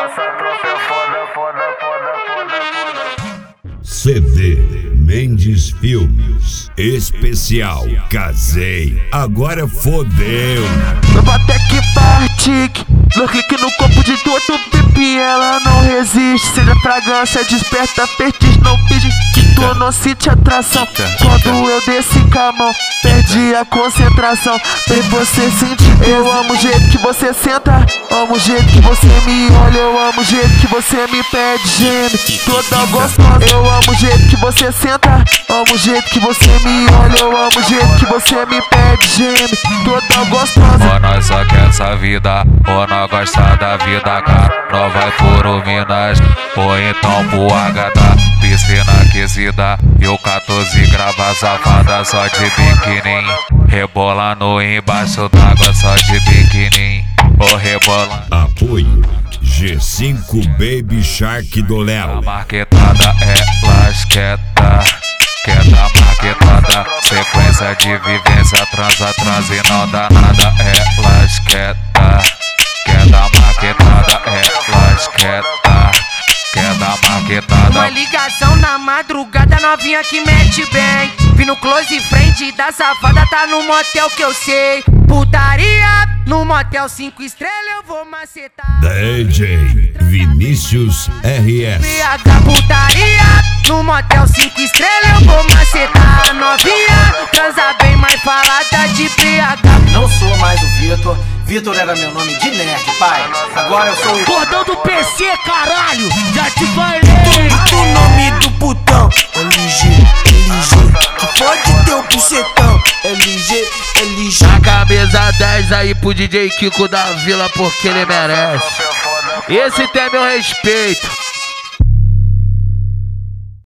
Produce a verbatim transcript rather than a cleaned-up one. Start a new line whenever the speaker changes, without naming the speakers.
C D Mendes Filmes Especial Casei, agora fodeu.
Eu vou até que partique, no clique no corpo de todo pipi, ela não resiste. Seja fragrância, desperta fetiche, não finge que tu não sente atração. Quando eu desci com a mão, perdi a concentração. Vem você sentir, eu amo o jeito que você senta, amo o jeito que você me olha, eu amo o jeito que você me pede, geme, toda gostosa. Eu amo o jeito que você senta, amo o jeito que você me olha, eu amo o jeito que você me pede, geme, toda gostosa.
Ou nós só quer essa vida, ou nós gosta da vida, cara. Nós vai por Minas, ou então pro H da piscina aquecida. E o quatorze grava safada só de biquinim, rebolando embaixo d'água só de biquinim. Ou rebolando.
Apoio G cinco Baby Shark do Léo.
A marquetada é lasqueta, queda marquetada, sequência de vivência, transa, transa e não dá nada. É lasqueta, queda marquetada, é lasqueta, queda marquetada.
Uma ligação na madrugada, novinha que mete bem. Vi no close frente da safada, tá no motel que eu sei. Putaria, no motel cinco estrelas eu vou macetar.
D J Vinícius R S.
B H putaria, no motel cinco estrelas eu vou macetar. Novinha, transa bem mais falada de B H.
Não sou mais o Vitor, Vitor era meu nome de nerd, pai. Agora eu sou o
Cordão do P C, caralho, já te falei.
o nome do putão, L G, L G, que pode ter o bucetão, L G, L G.
A camisa dez aí pro D J Kiko da Vila porque ele merece. Esse tem meu respeito.